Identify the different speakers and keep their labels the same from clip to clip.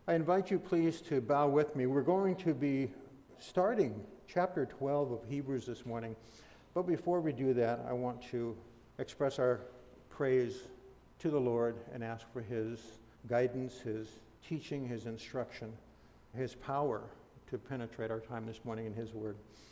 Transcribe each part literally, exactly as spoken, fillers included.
Speaker 1: I invite you please to bow with me. We're going to be starting chapter twelve of Hebrews this morning. But before we do that, I want to express our praise to the Lord and ask for His guidance, His teaching, His instruction, His power to penetrate our time this morning in His Word.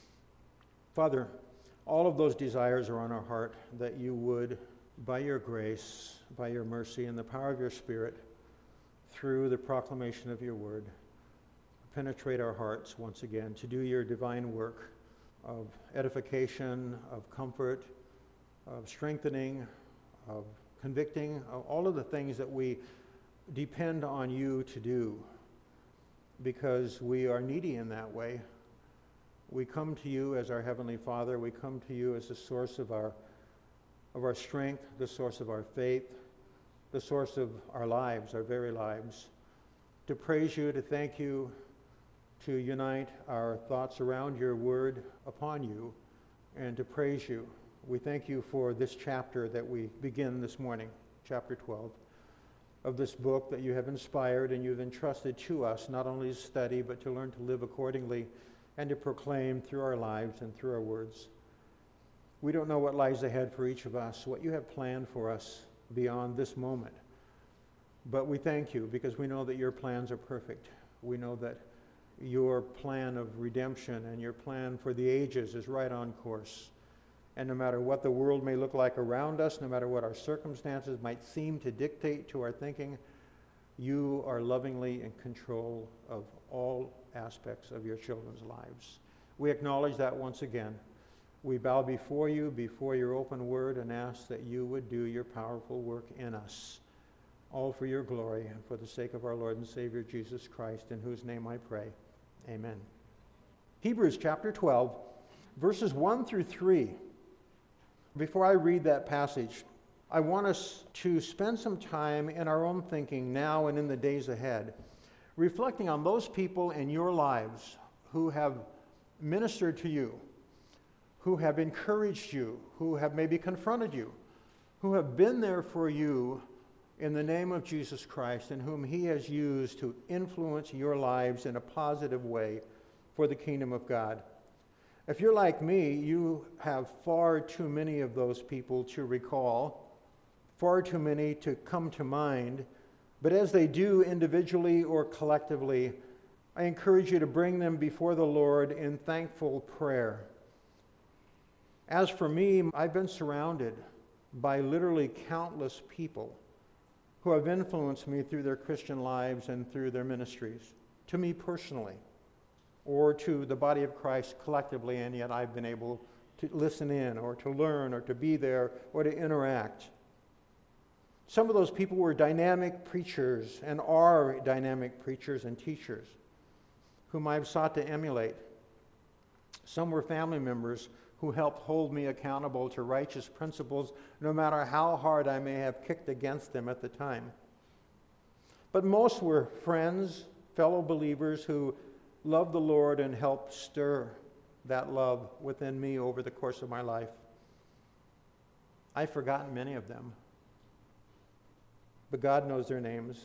Speaker 1: Father, all of those desires are on our heart, that you would, by your grace, by your mercy, and the power of your Spirit, through the proclamation of your word, penetrate our hearts once again to do your divine work of edification, of comfort, of strengthening, of convicting, of all of the things that we depend on you to do, because we are needy in that way. We come to you as our Heavenly Father. We come to you as the source of our of our strength, the source of our faith, the source of our lives, our very lives, to praise you, to thank you, to unite our thoughts around your word upon you, and to praise you. We thank you for this chapter that we begin this morning, chapter twelve, of this book that you have inspired and you've entrusted to us, not only to study, but to learn to live accordingly and to proclaim through our lives and through our words. We don't know what lies ahead for each of us, what you have planned for us beyond this moment. But we thank you because we know that your plans are perfect. We know that your plan of redemption and your plan for the ages is right on course. And no matter what the world may look like around us, no matter what our circumstances might seem to dictate to our thinking, you are lovingly in control of all aspects of your children's lives. We acknowledge that once again. We bow before you, before your open word, and ask that you would do your powerful work in us, all for your glory and for the sake of our Lord and Savior Jesus Christ, in whose name I pray. Amen. Hebrews chapter twelve, verses one through three. Before I read that passage, I want us to spend some time in our own thinking now and in the days ahead, reflecting on those people in your lives who have ministered to you, who have encouraged you, who have maybe confronted you, who have been there for you in the name of Jesus Christ, and whom he has used to influence your lives in a positive way for the kingdom of God. If you're like me, you have far too many of those people to recall, far too many to come to mind, but as they do individually or collectively, I encourage you to bring them before the Lord in thankful prayer. As for me, I've been surrounded by literally countless people who have influenced me through their Christian lives and through their ministries, to me personally, or to the body of Christ collectively, and yet I've been able to listen in or to learn or to be there or to interact. Some of those people were dynamic preachers and are dynamic preachers and teachers whom I've sought to emulate. Some were family members who helped hold me accountable to righteous principles, no matter how hard I may have kicked against them at the time. But most were friends, fellow believers who loved the Lord and helped stir that love within me over the course of my life. I've forgotten many of them, but God knows their names.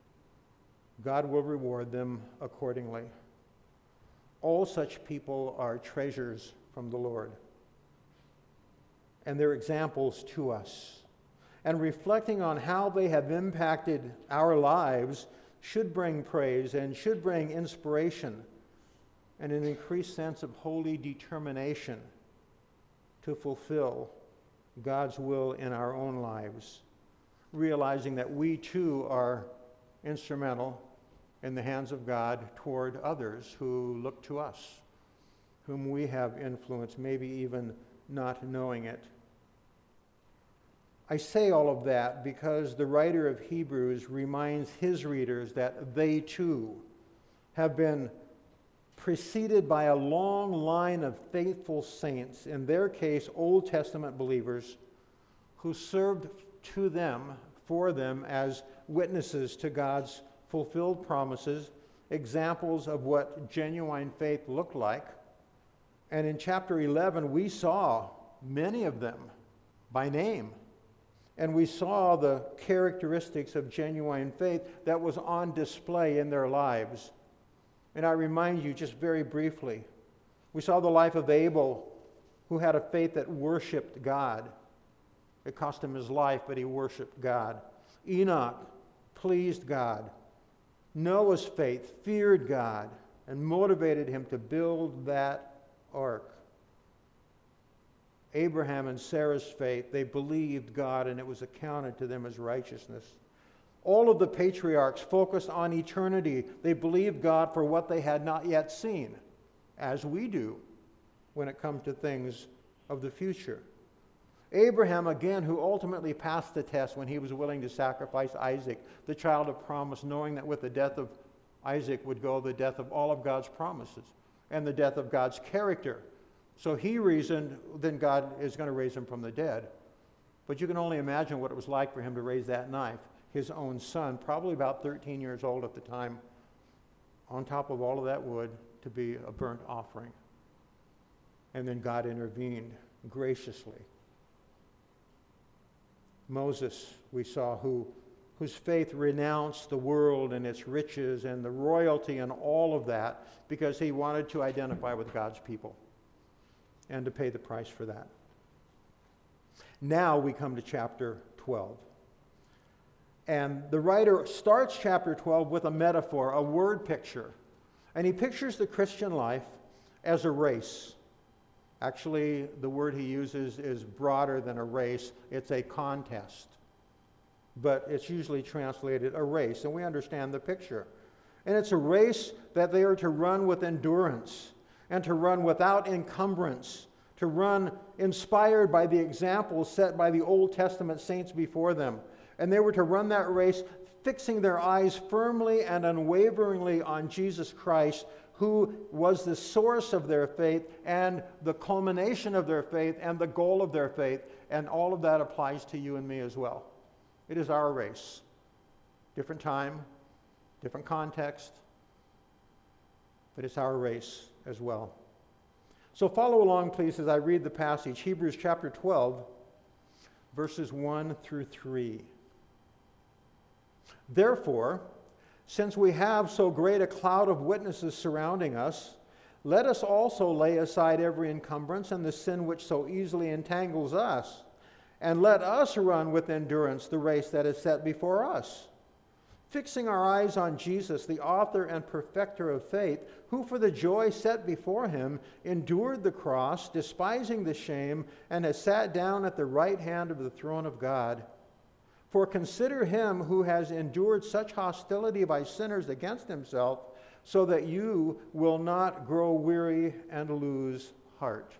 Speaker 1: God will reward them accordingly. All such people are treasures from the Lord, and they're examples to us. And reflecting on how they have impacted our lives should bring praise and should bring inspiration and an increased sense of holy determination to fulfill God's will in our own lives, realizing that we too are instrumental in the hands of God toward others who look to us, whom we have influenced, maybe even not knowing it. I say all of that because the writer of Hebrews reminds his readers that they too have been preceded by a long line of faithful saints, in their case, Old Testament believers, who served to them, for them, as witnesses to God's fulfilled promises, examples of what genuine faith looked like. And in chapter eleven, we saw many of them by name. And we saw the characteristics of genuine faith that was on display in their lives. And I remind you just very briefly, we saw the life of Abel, who had a faith that worshiped God. It cost him his life, but he worshiped God. Enoch pleased God. Noah's faith feared God and motivated him to build that ark. Abraham and Sarah's faith, they believed God and it was accounted to them as righteousness. All of the patriarchs focused on eternity. They believed God for what they had not yet seen, as we do when it comes to things of the future. Abraham, again, who ultimately passed the test when he was willing to sacrifice Isaac, the child of promise, knowing that with the death of Isaac would go the death of all of God's promises and the death of God's character. So he reasoned, then God is going to raise him from the dead. But you can only imagine what it was like for him to raise that knife, his own son, probably about thirteen years old at the time, on top of all of that wood to be a burnt offering. And then God intervened graciously. Moses, we saw, who, whose faith renounced the world and its riches and the royalty and all of that because he wanted to identify with God's people and to pay the price for that. Now we come to chapter twelve. And the writer starts chapter twelve with a metaphor, a word picture. And he pictures the Christian life as a race. Actually, the word he uses is broader than a race. It's a contest. But it's usually translated a race, and we understand the picture. And it's a race that they are to run with endurance and to run without encumbrance, to run inspired by the examples set by the Old Testament saints before them. And they were to run that race fixing their eyes firmly and unwaveringly on Jesus Christ, who was the source of their faith and the culmination of their faith and the goal of their faith. And all of that applies to you and me as well. It is our race. Different time, different context, but it's our race as well. So follow along, please, as I read the passage, Hebrews chapter twelve, verses one through three. Therefore, since we have so great a cloud of witnesses surrounding us, let us also lay aside every encumbrance and the sin which so easily entangles us, and let us run with endurance the race that is set before us, fixing our eyes on Jesus, the author and perfecter of faith, who for the joy set before him endured the cross, despising the shame, and has sat down at the right hand of the throne of God. For consider him who has endured such hostility by sinners against himself, so that you will not grow weary and lose heart.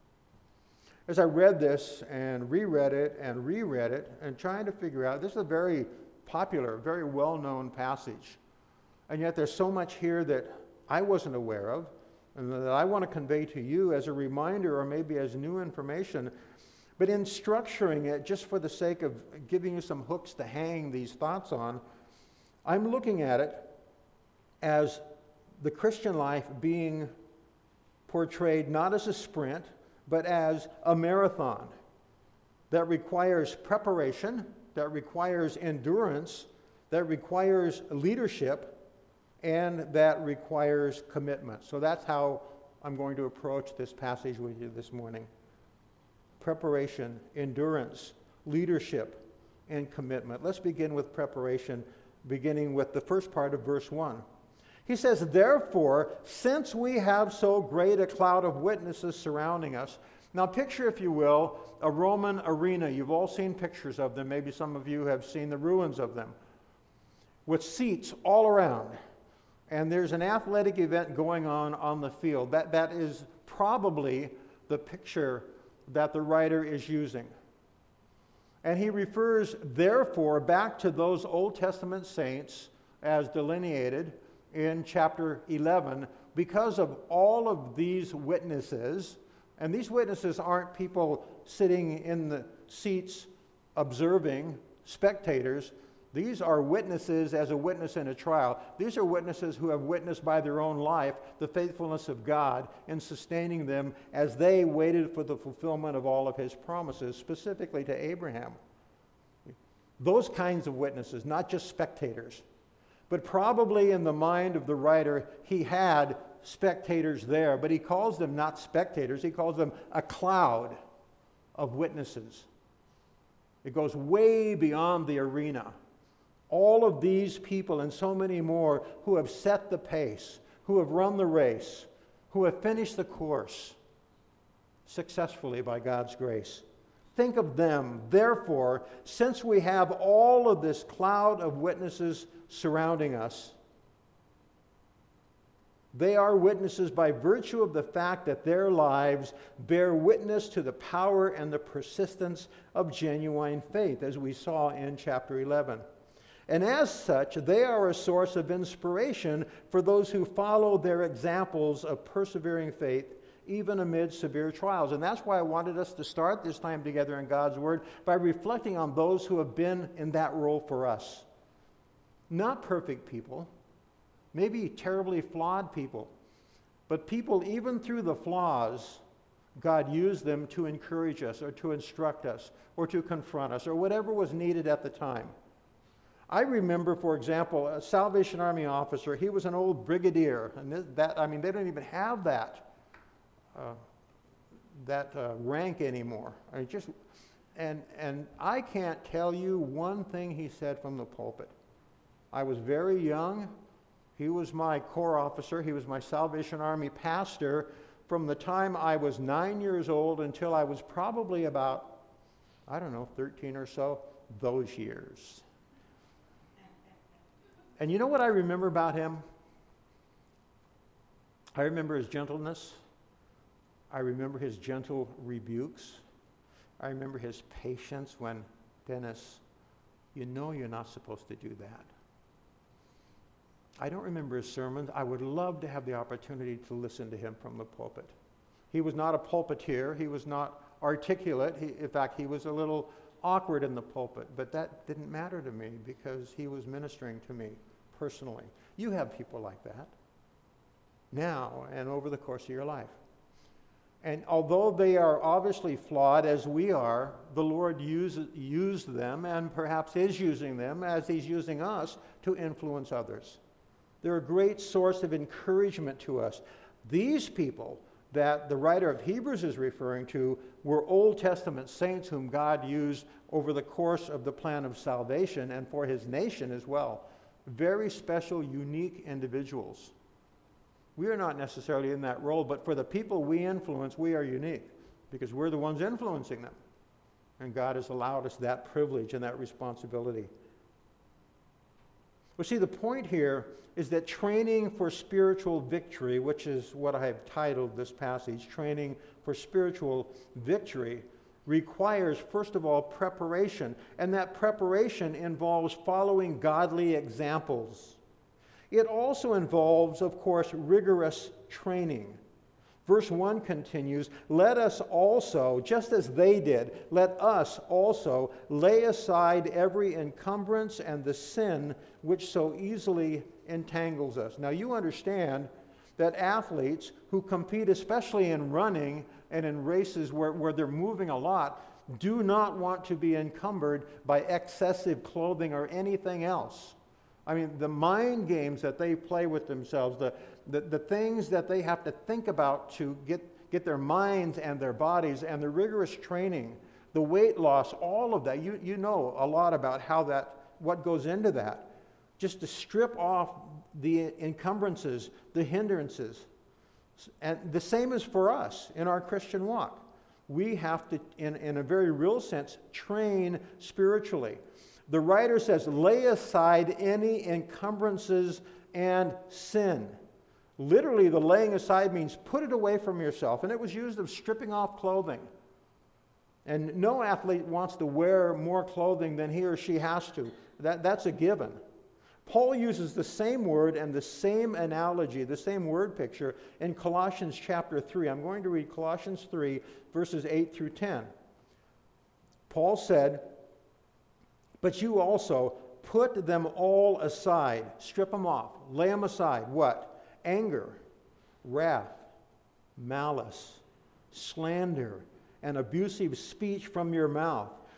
Speaker 1: As I read this and reread it and reread it and trying to figure out, this is a very popular, very well-known passage. And yet there's so much here that I wasn't aware of and that I want to convey to you as a reminder or maybe as new information. But in structuring it, just for the sake of giving you some hooks to hang these thoughts on, I'm looking at it as the Christian life being portrayed not as a sprint, but as a marathon that requires preparation, that requires endurance, that requires leadership, and that requires commitment. So that's how I'm going to approach this passage with you this morning. Preparation, endurance, leadership, and commitment. Let's begin with preparation, beginning with the first part of verse one. He says, therefore, since we have so great a cloud of witnesses surrounding us. Now picture, if you will, a Roman arena. You've all seen pictures of them. Maybe some of you have seen the ruins of them, with seats all around. And there's an athletic event going on on the field. That, that is probably the picture that the writer is using. And he refers, therefore, back to those Old Testament saints as delineated in chapter eleven, because of all of these witnesses. And these witnesses aren't people sitting in the seats observing, spectators. These are witnesses as a witness in a trial. These are witnesses who have witnessed by their own life the faithfulness of God in sustaining them as they waited for the fulfillment of all of his promises, specifically to Abraham. Those kinds of witnesses, not just spectators. But probably in the mind of the writer, he had spectators there, but he calls them not spectators, he calls them a cloud of witnesses. It goes way beyond the arena. All of these people and so many more who have set the pace, who have run the race, who have finished the course successfully by God's grace. Think of them. Therefore, since we have all of this cloud of witnesses surrounding us, they are witnesses by virtue of the fact that their lives bear witness to the power and the persistence of genuine faith, as we saw in chapter eleven. And as such, they are a source of inspiration for those who follow their examples of persevering faith, even amid severe trials. And that's why I wanted us to start this time together in God's Word by reflecting on those who have been in that role for us. Not perfect people, maybe terribly flawed people, but people, even through the flaws, God used them to encourage us or to instruct us or to confront us or whatever was needed at the time. I remember, for example, a Salvation Army officer. He was an old brigadier, and that, I mean, they don't even have that uh, that uh, rank anymore. I mean, just, and and I can't tell you one thing he said from the pulpit. I was very young. He was my corps officer. He was my Salvation Army pastor from the time I was nine years old until I was probably about, I don't know, thirteen or so, those years. And you know what I remember about him? I remember his gentleness. I remember his gentle rebukes. I remember his patience when, Dennis, you know you're not supposed to do that. I don't remember his sermons. I would love to have the opportunity to listen to him from the pulpit. He was not a pulpiteer. He was not articulate. He, in fact, he was a little awkward in the pulpit, but that didn't matter to me because he was ministering to me personally. You have people like that now and over the course of your life. And although they are obviously flawed as we are, the Lord used, used them and perhaps is using them as he's using us to influence others. They're a great source of encouragement to us. These people that the writer of Hebrews is referring to were Old Testament saints whom God used over the course of the plan of salvation and for his nation as well. Very special, unique individuals. We are not necessarily in that role, but for the people we influence, we are unique because we're the ones influencing them. And God has allowed us that privilege and that responsibility. Well, see, the point here is that training for spiritual victory, which is what I have titled this passage, training for spiritual victory, requires, first of all, preparation. And that preparation involves following godly examples. It also involves, of course, rigorous training. Verse one continues, let us also, just as they did, let us also lay aside every encumbrance and the sin which so easily entangles us. Now you understand that athletes who compete, especially in running and in races where, where they're moving a lot, do not want to be encumbered by excessive clothing or anything else. I mean, the mind games that they play with themselves, the, the, the things that they have to think about to get, get their minds and their bodies, and the rigorous training, the weight loss, all of that. You, you know a lot about how that, what goes into that. Just to strip off the encumbrances, the hindrances. And the same is for us in our Christian walk. We have to, in, in a very real sense, train spiritually. The writer says, lay aside any encumbrances and sin. Literally, the laying aside means put it away from yourself. And it was used of stripping off clothing. And no athlete wants to wear more clothing than he or she has to. That, that's a given. Paul uses the same word and the same analogy, the same word picture in Colossians chapter three. I'm going to read Colossians three, verses eight through ten. Paul said, but you also put them all aside, strip them off, lay them aside. What? Anger, wrath, malice, slander, and abusive speech from your mouth.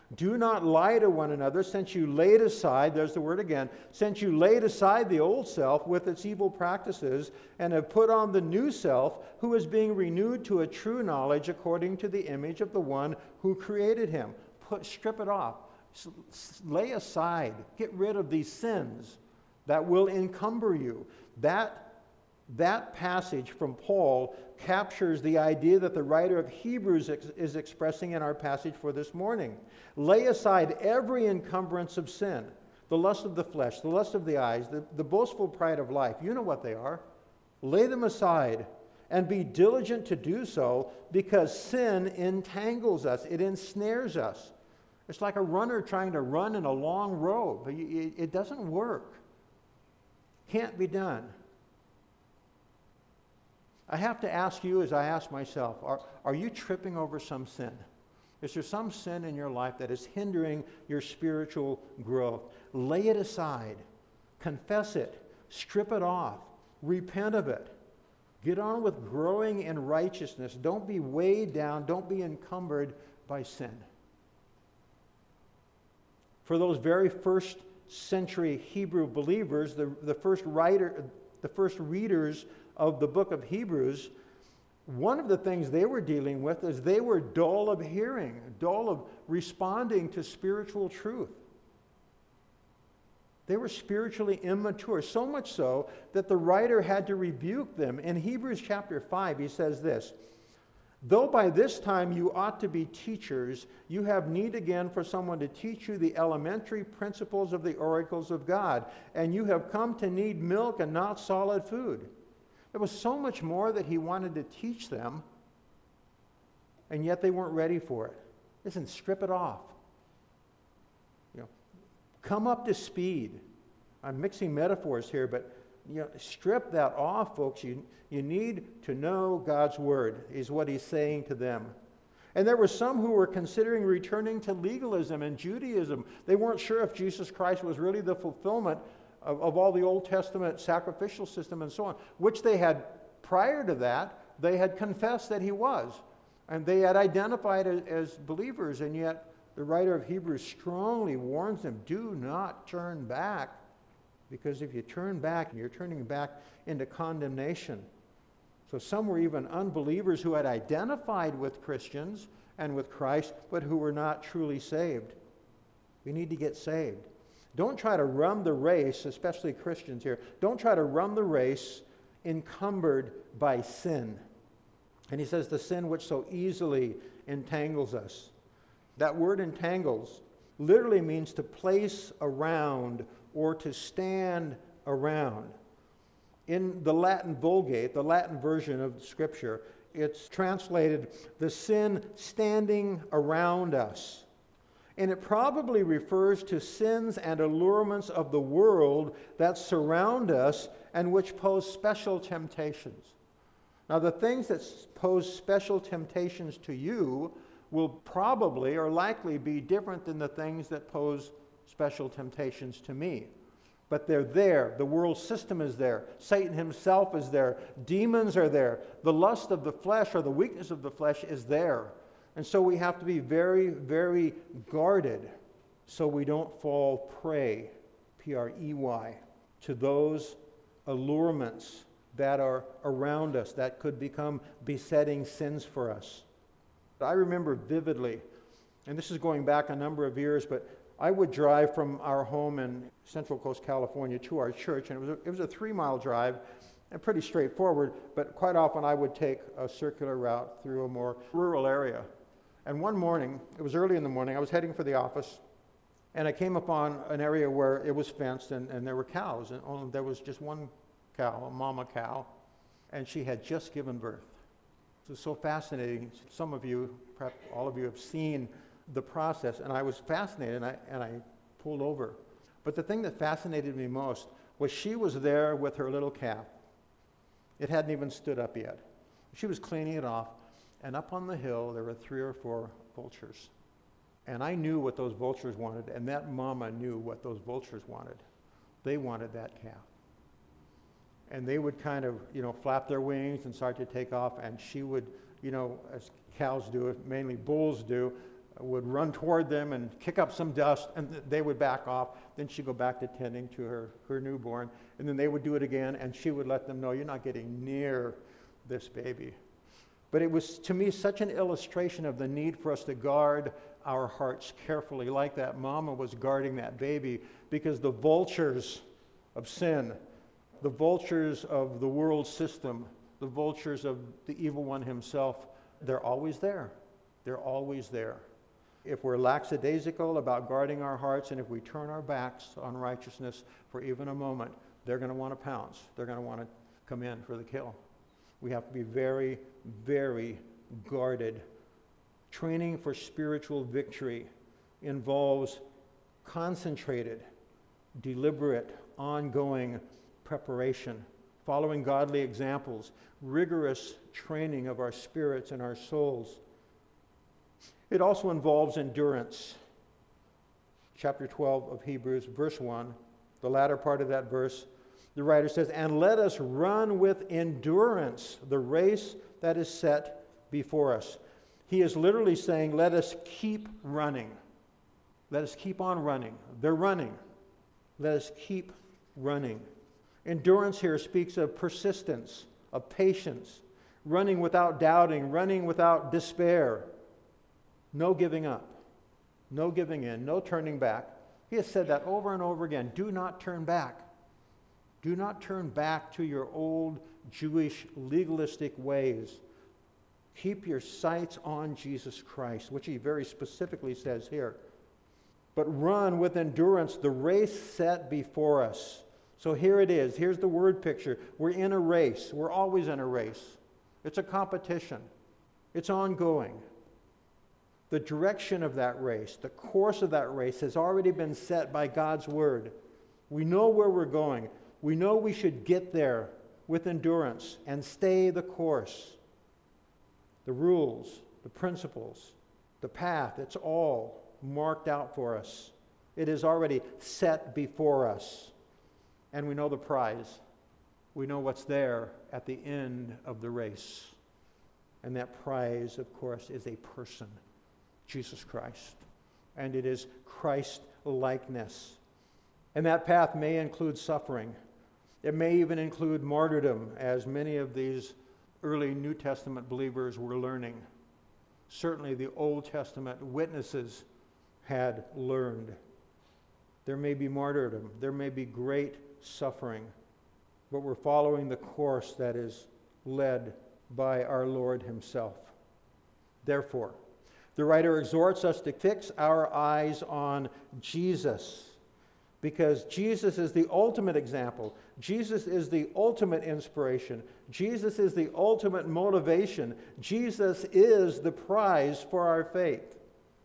Speaker 1: Do not lie to one another, since you laid aside, there's the word again, since you laid aside the old self with its evil practices and have put on the new self, who is being renewed to a true knowledge according to the image of the one who created him. Put, strip it off. S- s- lay aside. Get rid of these sins that will encumber you. That That passage from Paul captures the idea that the writer of Hebrews ex- is expressing in our passage for this morning. Lay aside every encumbrance of sin, the lust of the flesh, the lust of the eyes, the, the boastful pride of life. You know what they are. Lay them aside and be diligent to do so, because sin entangles us. It ensnares us. It's like a runner trying to run in a long row, but it, it doesn't work. Can't be done. I have to ask you, as I ask myself, are, are you tripping over some sin? Is there some sin in your life that is hindering your spiritual growth? Lay it aside. Confess it. Strip it off. Repent of it. Get on with growing in righteousness. Don't be weighed down. Don't be encumbered by sin. For those very first century Hebrew believers, the, the first writer, the first readers of the book of Hebrews, one of the things they were dealing with is they were dull of hearing, dull of responding to spiritual truth. They were spiritually immature, so much so that the writer had to rebuke them. In Hebrews chapter five, he says this, "Though by this time you ought to be teachers, you have need again for someone to teach you the elementary principles of the oracles of God, and you have come to need milk and not solid food." There was so much more that he wanted to teach them, and yet they weren't ready for it. Listen, strip it off. You know, come up to speed. I'm mixing metaphors here, but you know, strip that off, folks. You, you need to know God's word, is what he's saying to them. And there were some who were considering returning to legalism and Judaism. They weren't sure if Jesus Christ was really the fulfillment Of, of all the Old Testament sacrificial system and so on, which they had, prior to that, they had confessed that he was. And they had identified as, as believers, and yet the writer of Hebrews strongly warns them, do not turn back, because if you turn back, you're turning back into condemnation. So some were even unbelievers who had identified with Christians and with Christ, but who were not truly saved. We need to get saved. Don't try to run the race, especially Christians here. Don't try to run the race encumbered by sin. And he says the sin which so easily entangles us. That word entangles literally means to place around or to stand around. In the Latin Vulgate, the Latin version of Scripture, it's translated the sin standing around us. And it probably refers to sins and allurements of the world that surround us and which pose special temptations. Now, the things that pose special temptations to you will probably or likely be different than the things that pose special temptations to me. But they're there. The world system is there. Satan himself is there. Demons are there. The lust of the flesh or the weakness of the flesh is there. And so we have to be very, very guarded so we don't fall prey, P R E Y, to those allurements that are around us that could become besetting sins for us. I remember vividly, and this is going back a number of years, but I would drive from our home in Central Coast, California to our church, and it was a, it was a three-mile drive, and pretty straightforward, but quite often I would take a circular route through a more rural area. And one morning, it was early in the morning, I was heading for the office, and I came upon an area where it was fenced, and, and there were cows, and only, there was just one cow, a mama cow, and she had just given birth. It was so fascinating. Some of you, perhaps all of you, have seen the process, and I was fascinated, and I, and I pulled over. But the thing that fascinated me most was she was there with her little calf. It hadn't even stood up yet. She was cleaning it off, and up on the hill there were three or four vultures. And I knew what those vultures wanted, and that mama knew what those vultures wanted. They wanted that calf. And they would kind of, you know, flap their wings and start to take off, and she would, you know, as cows do, mainly bulls do, would run toward them and kick up some dust, and th- they would back off. Then she'd go back to tending to her, her newborn, and then they would do it again, and she would let them know, you're not getting near this baby. But it was, to me, such an illustration of the need for us to guard our hearts carefully, like that mama was guarding that baby, because the vultures of sin, the vultures of the world system, the vultures of the evil one himself, they're always there. They're always there. If we're lackadaisical about guarding our hearts, and if we turn our backs on righteousness for even a moment, they're going to want to pounce. They're going to want to come in for the kill. We have to be very, very guarded. Training for spiritual victory involves concentrated, deliberate, ongoing preparation, following godly examples, rigorous training of our spirits and our souls. It also involves endurance. Chapter twelve of Hebrews, verse one, the latter part of that verse, the writer says, "And let us run with endurance the race that is set before us." He is literally saying, let us keep running. Let us keep on running. They're running. Let us keep running. Endurance here speaks of persistence, of patience, running without doubting, running without despair. No giving up, no giving in, no turning back. He has said that over and over again. Do not turn back. Do not turn back to your old Jewish legalistic ways. Keep your sights on Jesus Christ, which he very specifically says here. But run with endurance the race set before us. So here it is. Here's the word picture. We're in a race. We're always in a race. It's a competition. It's ongoing. The direction of that race, the course of that race has already been set by God's word. We know where we're going. We know we should get there with endurance and stay the course. The rules, the principles, the path, it's all marked out for us. It is already set before us. And we know the prize. We know what's there at the end of the race. And that prize, of course, is a person, Jesus Christ. And it is Christ-likeness. And that path may include suffering. It may even include martyrdom, as many of these early New Testament believers were learning. Certainly the Old Testament witnesses had learned. There may be martyrdom. There may be great suffering. But we're following the course that is led by our Lord himself. Therefore, the writer exhorts us to fix our eyes on Jesus, because Jesus is the ultimate example. Jesus is the ultimate inspiration. Jesus is the ultimate motivation. Jesus is the prize for our faith.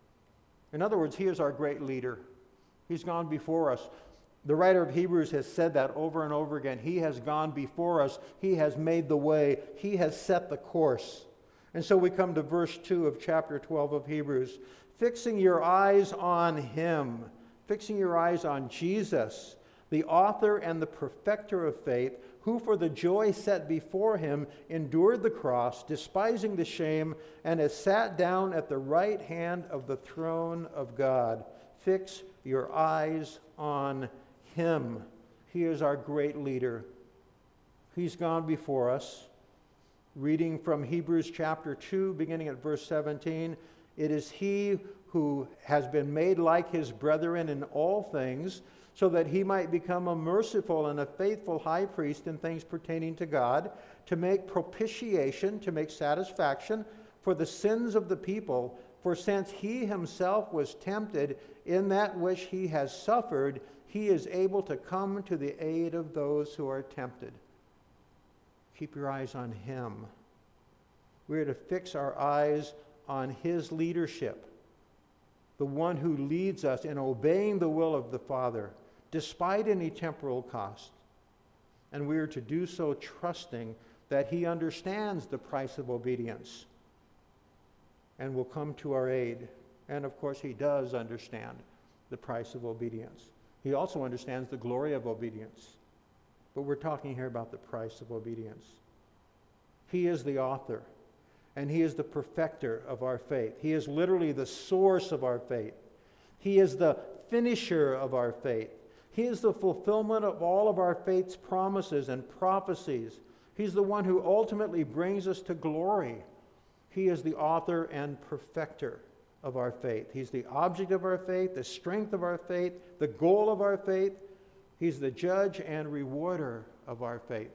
Speaker 1: In other words, he is our great leader. He's gone before us. The writer of Hebrews has said that over and over again. He has gone before us. He has made the way. He has set the course. And so we come to verse two of chapter twelve of Hebrews. Fixing your eyes on him. Fixing your eyes on Jesus, the author and the perfecter of faith, who for the joy set before him endured the cross, despising the shame, and has sat down at the right hand of the throne of God. Fix your eyes on him. He is our great leader. He's gone before us. Reading from Hebrews chapter two, beginning at verse seventeen, it is he who has been made like his brethren in all things, so that he might become a merciful and a faithful high priest in things pertaining to God, to make propitiation, to make satisfaction for the sins of the people. For since he himself was tempted in that which he has suffered, he is able to come to the aid of those who are tempted. Keep your eyes on him. We are to fix our eyes on his leadership, the one who leads us in obeying the will of the Father, despite any temporal cost. And we are to do so trusting that he understands the price of obedience and will come to our aid. And of course, he does understand the price of obedience. He also understands the glory of obedience. But we're talking here about the price of obedience. He is the author and he is the perfecter of our faith. He is literally the source of our faith. He is the finisher of our faith. He is the fulfillment of all of our faith's promises and prophecies. He's the one who ultimately brings us to glory. He is the author and perfecter of our faith. He's the object of our faith, the strength of our faith, the goal of our faith. He's the judge and rewarder of our faith.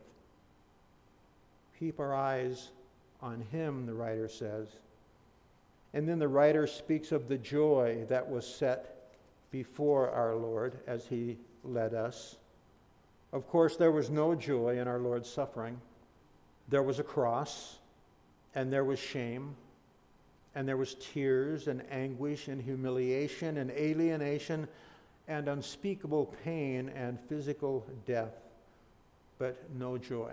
Speaker 1: Keep our eyes on him, the writer says. And then the writer speaks of the joy that was set before our Lord as he led us. Of course, there was no joy in our Lord's suffering. There was a cross, and there was shame, and there was tears and anguish and humiliation and alienation and unspeakable pain and physical death, but no joy.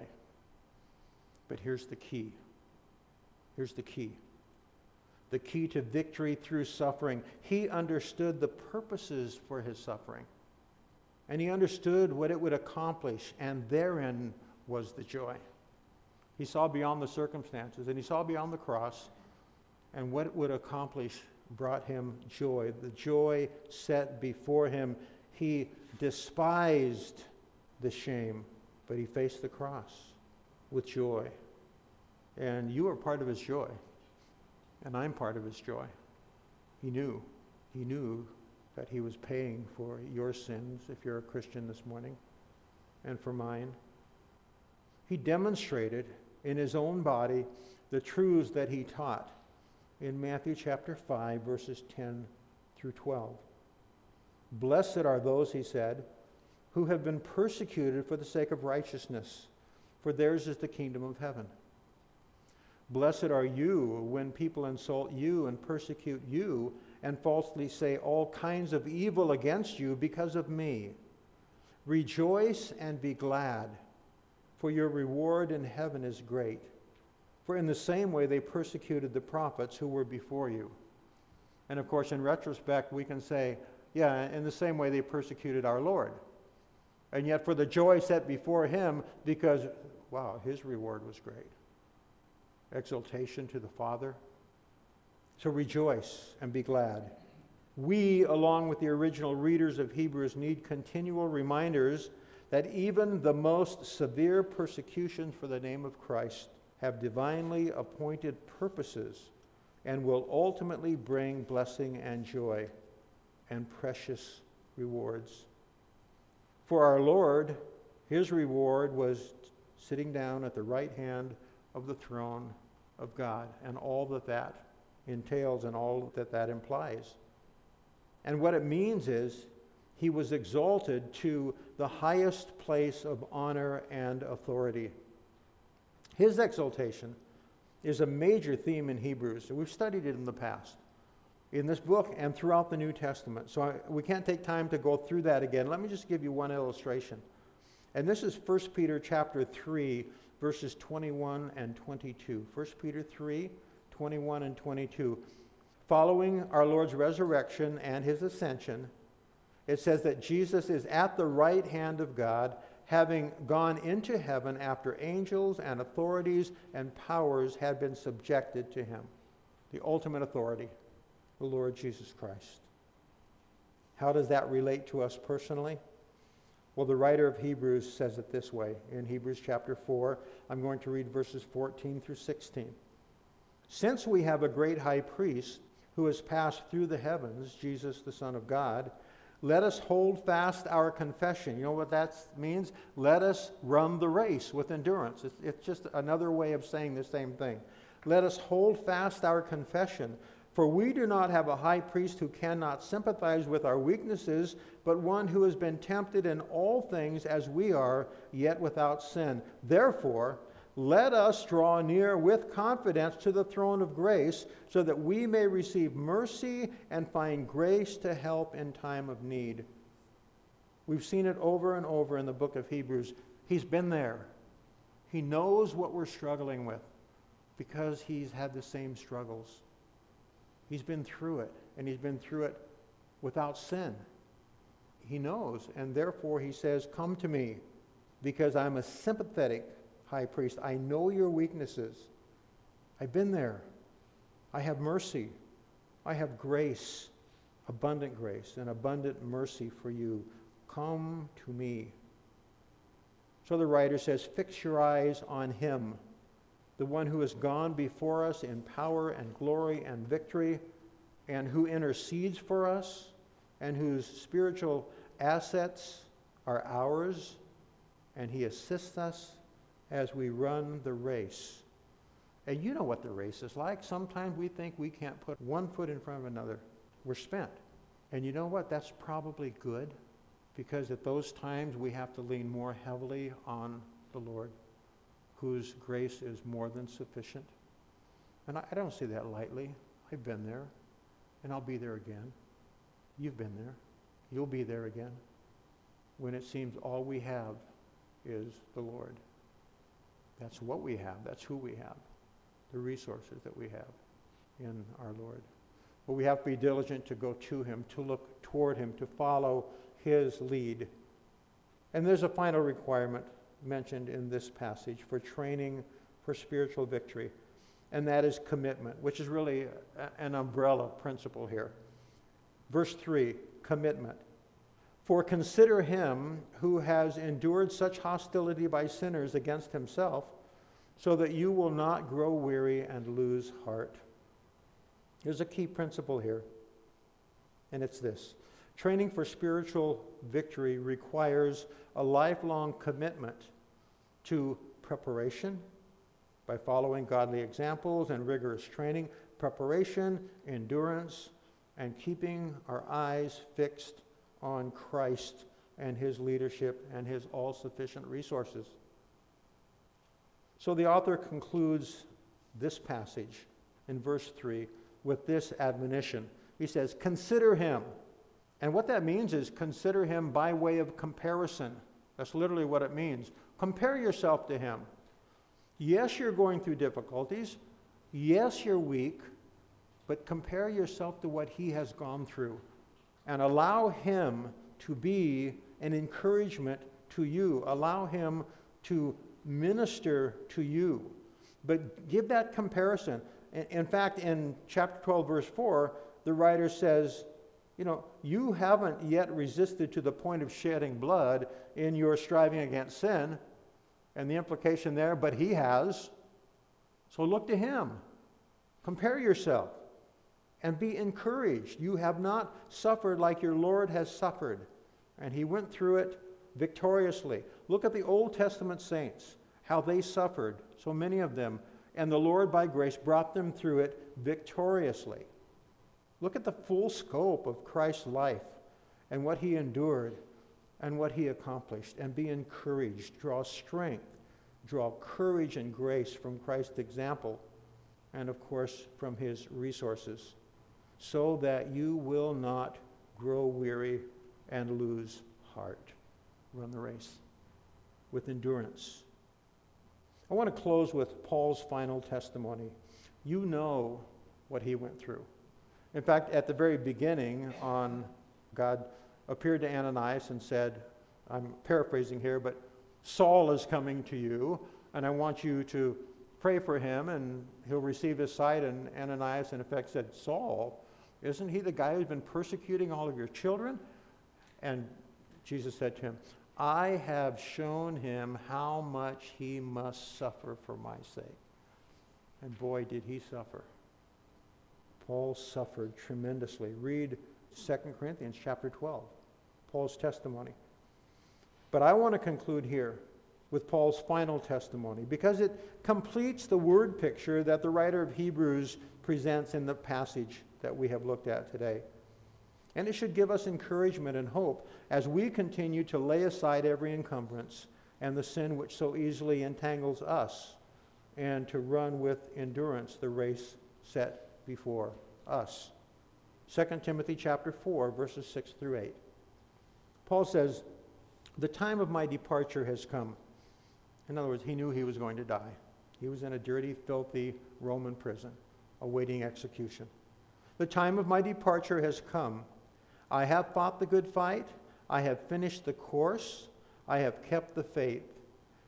Speaker 1: But here's the key. Here's the key. The key to victory through suffering. He understood the purposes for his suffering, and he understood what it would accomplish, and therein was the joy. He saw beyond the circumstances, and he saw beyond the cross, and what it would accomplish brought him joy. The joy set before him. He despised the shame, but he faced the cross with joy. And you are part of his joy, and I'm part of his joy. He knew. He knew that he was paying for your sins, if you're a Christian this morning, and for mine. He demonstrated in his own body the truths that he taught in Matthew chapter five, verses ten through twelve. Blessed are those, he said, who have been persecuted for the sake of righteousness, for theirs is the kingdom of heaven. Blessed are you when people insult you and persecute you and falsely say all kinds of evil against you because of me. Rejoice and be glad, for your reward in heaven is great. For in the same way they persecuted the prophets who were before you. And of course, in retrospect, we can say, yeah, in the same way they persecuted our Lord. And yet for the joy set before him, because, wow, his reward was great. Exaltation to the Father. So rejoice and be glad. We, along with the original readers of Hebrews, need continual reminders that even the most severe persecutions for the name of Christ have divinely appointed purposes and will ultimately bring blessing and joy and precious rewards. For our Lord, his reward was sitting down at the right hand of the throne of God, and all that that entails and all that that implies. And what it means is he was exalted to the highest place of honor and authority. His exaltation is a major theme in Hebrews. We've studied it in the past, in this book and throughout the New Testament. So I, we can't take time to go through that again. Let me just give you one illustration. And this is First Peter chapter three, verses twenty-one and twenty-two. First Peter three, twenty-one and twenty-two. Following our Lord's resurrection and his ascension, it says that Jesus is at the right hand of God, having gone into heaven after angels and authorities and powers had been subjected to him. The ultimate authority, the Lord Jesus Christ. How does that relate to us personally? Well, the writer of Hebrews says it this way. In Hebrews chapter four, I'm going to read verses fourteen through sixteen. Since we have a great high priest who has passed through the heavens, Jesus, the Son of God, let us hold fast our confession. You know what that means? Let us run the race with endurance. It's, it's just another way of saying the same thing. Let us hold fast our confession. For we do not have a high priest who cannot sympathize with our weaknesses, but one who has been tempted in all things as we are, yet without sin. Therefore, let us draw near with confidence to the throne of grace, so that we may receive mercy and find grace to help in time of need. We've seen it over and over in the book of Hebrews. He's been there. He knows what we're struggling with because he's had the same struggles. He's been through it, and he's been through it without sin. He knows, and therefore he says, come to me, because I'm a sympathetic high priest. I know your weaknesses. I've been there. I have mercy. I have grace, abundant grace and abundant mercy for you. Come to me. So the writer says, fix your eyes on him, the one who has gone before us in power and glory and victory, and who intercedes for us, and whose spiritual assets are ours, and he assists us as we run the race. And you know what the race is like. Sometimes we think we can't put one foot in front of another. We're spent. And you know what? That's probably good, because at those times we have to lean more heavily on the Lord, whose grace is more than sufficient. And I, I don't say that lightly. I've been there, and I'll be there again. You've been there. You'll be there again, when it seems all we have is the Lord. That's what we have. That's who we have. The resources that we have in our Lord. But we have to be diligent to go to him, to look toward him, to follow his lead. And there's a final requirement mentioned in this passage for training for spiritual victory, and that is commitment, which is really a, an umbrella principle here. Verse three, commitment. For consider him who has endured such hostility by sinners against himself, so that you will not grow weary and lose heart. There's a key principle here, and it's this. Training for spiritual victory requires a lifelong commitment to preparation by following godly examples and rigorous training, preparation, endurance, and keeping our eyes fixed on Christ and his leadership and his all-sufficient resources. So the author concludes this passage in verse three with this admonition. He says, consider him. And what that means is consider him by way of comparison. That's literally what it means. Compare yourself to him. Yes, you're going through difficulties. Yes, you're weak. But compare yourself to what he has gone through. And allow him to be an encouragement to you. Allow him to minister to you. But give that comparison. In fact, in chapter twelve, verse four, the writer says, you know, you haven't yet resisted to the point of shedding blood in your striving against sin. And the implication there, but he has. So look to him. Compare yourself and be encouraged. You have not suffered like your Lord has suffered. And he went through it victoriously. Look at the Old Testament saints, how they suffered, so many of them. And the Lord, by grace, brought them through it victoriously. Look at the full scope of Christ's life and what he endured and what he accomplished. And be encouraged. Draw strength. Draw courage and grace from Christ's example and, of course, from his resources, so that you will not grow weary and lose heart. Run the race with endurance. I want to close with Paul's final testimony. You know what he went through. In fact, at the very beginning, on God appeared to Ananias and said, I'm paraphrasing here, but Saul is coming to you, and I want you to pray for him, and he'll receive his sight. And Ananias, in effect, said, Saul, isn't he the guy who's been persecuting all of your children? And Jesus said to him, I have shown him how much he must suffer for my sake. And boy, did he suffer. Paul suffered tremendously. Read Second Corinthians chapter twelve, Paul's testimony. But I want to conclude here with Paul's final testimony, because it completes the word picture that the writer of Hebrews presents in the passage that we have looked at today. And it should give us encouragement and hope as we continue to lay aside every encumbrance and the sin which so easily entangles us, and to run with endurance the race set before us. Second Timothy chapter four, verses six through eight. Paul says, the time of my departure has come. In other words, he knew he was going to die. He was in a dirty, filthy Roman prison, awaiting execution. The time of my departure has come. I have fought the good fight. I have finished the course. I have kept the faith.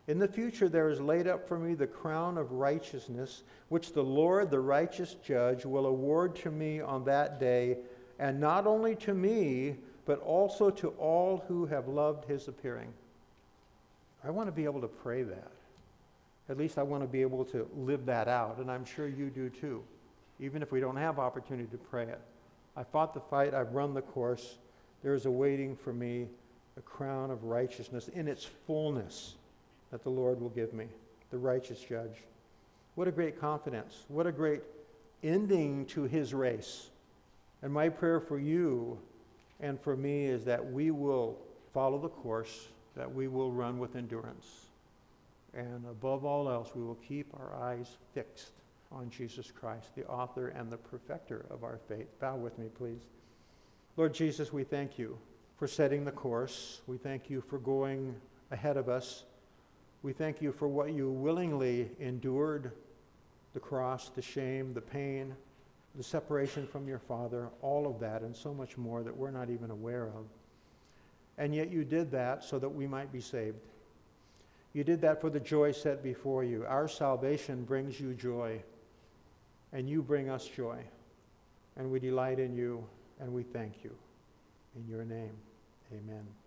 Speaker 1: In the future there is laid up for me the crown of righteousness, which the Lord, the righteous judge, will award to me on that day, and not only to me, but also to all who have loved his appearing. I want to be able to pray that. At least I want to be able to live that out, and I'm sure you do too, even if we don't have opportunity to pray it. I fought the fight, I've run the course. There is awaiting for me a crown of righteousness in its fullness that the Lord will give me, the righteous judge. What a great confidence. What a great ending to his race. And my prayer for you and for me is that we will follow the course, that we will run with endurance. And above all else, we will keep our eyes fixed on Jesus Christ, the author and the perfecter of our faith. Bow with me, please. Lord Jesus, we thank you for setting the course. We thank you for going ahead of us. We thank you for what you willingly endured, the cross, the shame, the pain, the separation from your Father, all of that and so much more that we're not even aware of. And yet you did that so that we might be saved. You did that for the joy set before you. Our salvation brings you joy, and you bring us joy. And we delight in you, and we thank you. In your name, amen.